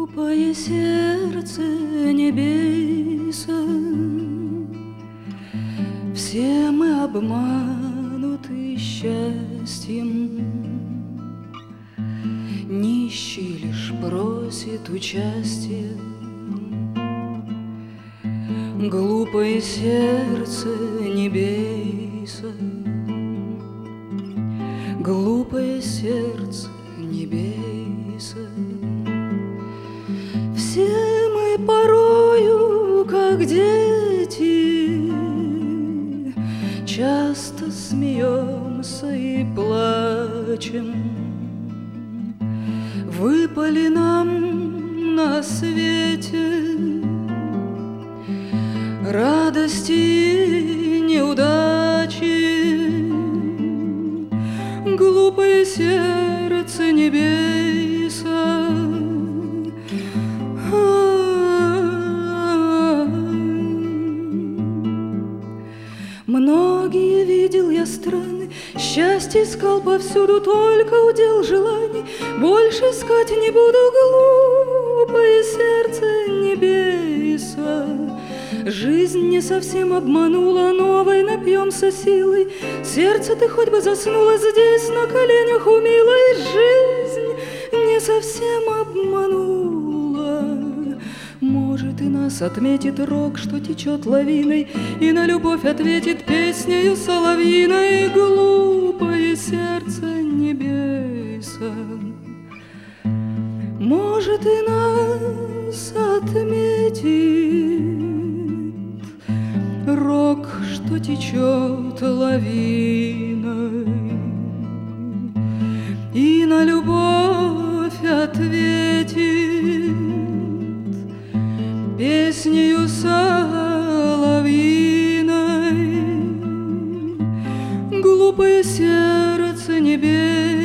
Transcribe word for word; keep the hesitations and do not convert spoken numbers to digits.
Глупое сердце не бейся, все мы обмануты счастьем. Нищий лишь просит участия. Глупое сердце не бейся, глупое сердце не бейся. Все мы порою, как дети, часто смеемся и плачем. Выпали нам на свете радости и неудачи. Глупое сердце не бейся. Многие видел я страны, счастье искал повсюду, только удел желаний. Больше искать не буду, глупое сердце не бейся. Жизнь не совсем обманула, новой напьемся силой. Сердце ты хоть бы заснуло здесь на коленях у милой. Жизнь не совсем обманула. Может, и нас отметит рок, что течет лавиной, и на любовь ответит песнею соловьиной. Глупое сердце не бейся. Может, и нас отметит рок, что течет лавиной, и на любовь ответит песнею соловьиной. Глупое сердце не бейся.